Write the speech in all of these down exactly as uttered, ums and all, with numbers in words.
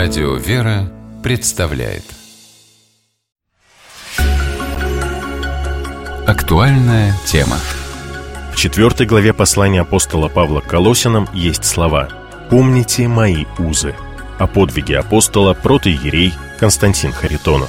Радио «Вера» представляет актуальная тема. В четвертой главе послания апостола Павла к Колоссянам есть слова: «Помните мои узы». О подвиге апостола протоиерей Константин Харитонов.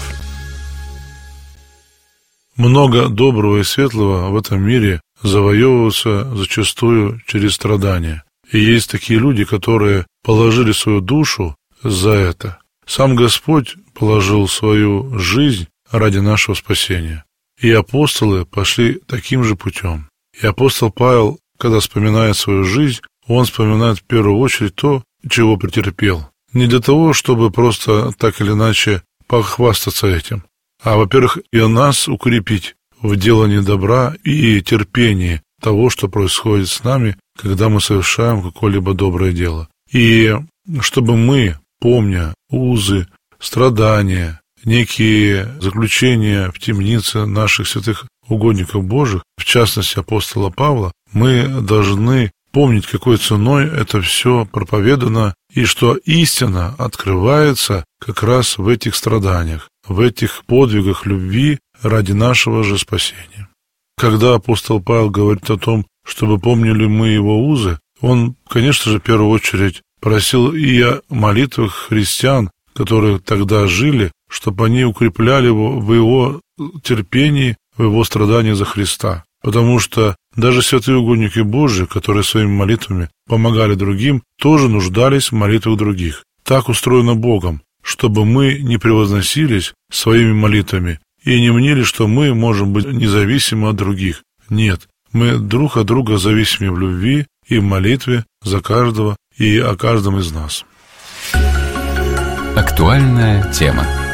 Много доброго и светлого в этом мире завоевывается зачастую через страдания. И есть такие люди, которые положили свою душу за это. Сам Господь положил свою жизнь ради нашего спасения. И апостолы пошли таким же путем. И апостол Павел, когда вспоминает свою жизнь, он вспоминает в первую очередь то, чего претерпел. Не для того, чтобы просто так или иначе похвастаться этим, а, во-первых, и нас укрепить в делании добра и терпении того, что происходит с нами, когда мы совершаем какое-либо доброе дело. И чтобы мы, помня узы, страдания, некие заключения в темнице наших святых угодников Божьих, в частности апостола Павла, мы должны помнить, какой ценой это все проповедано, и что истина открывается как раз в этих страданиях, в этих подвигах любви ради нашего же спасения. Когда апостол Павел говорит о том, чтобы помнили мы его узы, он, конечно же, в первую очередь просил и о молитвах христиан, которые тогда жили, чтобы они укрепляли его в его терпении, в его страдании за Христа. Потому что даже святые угодники Божии, которые своими молитвами помогали другим, тоже нуждались в молитвах других. Так устроено Богом, чтобы мы не превозносились своими молитвами и не мнили, что мы можем быть независимы от других. Нет, мы друг от друга зависимы в любви и в молитве за каждого и о каждом из нас. Актуальная тема.